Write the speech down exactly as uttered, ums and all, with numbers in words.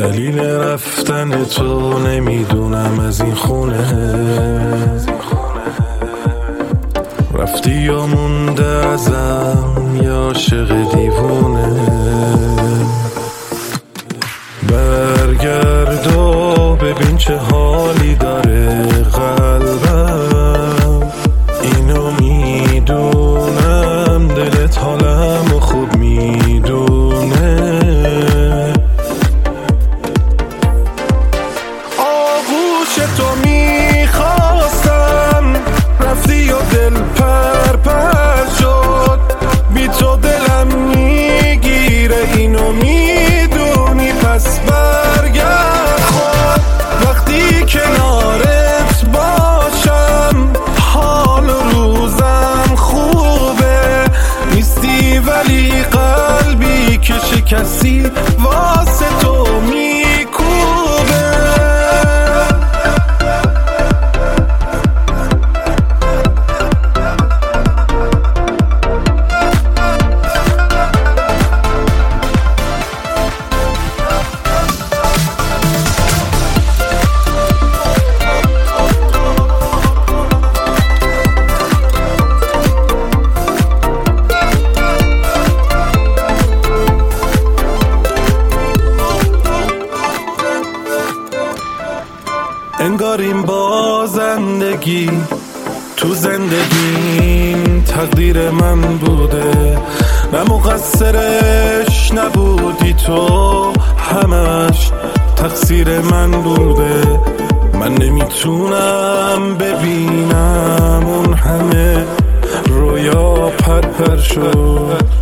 دلیل رفتن تو نمیدونم از این خونه، رفتی یا مونده ازم یا عاشق دیوونه. برگرد و ببین چه حالی داره قلبم، اینو میدونم دلت حالم و خوب میدونه. آغوش تو میخواستم رفتی و دل پر پر شد، بی تو دلم میگیره اینو میدونی، پس برگرد خود وقتی کنارت باشم، حال و روزم خوبه، نیستی ولی قلبی که شکستی واسه تو میکوبه. انگار این بازندگی تو زندگیم تقدیر من بوده، نه مقصرش نبودی تو، همش تقصیر من بوده. من نمیتونم ببینم اون همه رویا پر پر شد،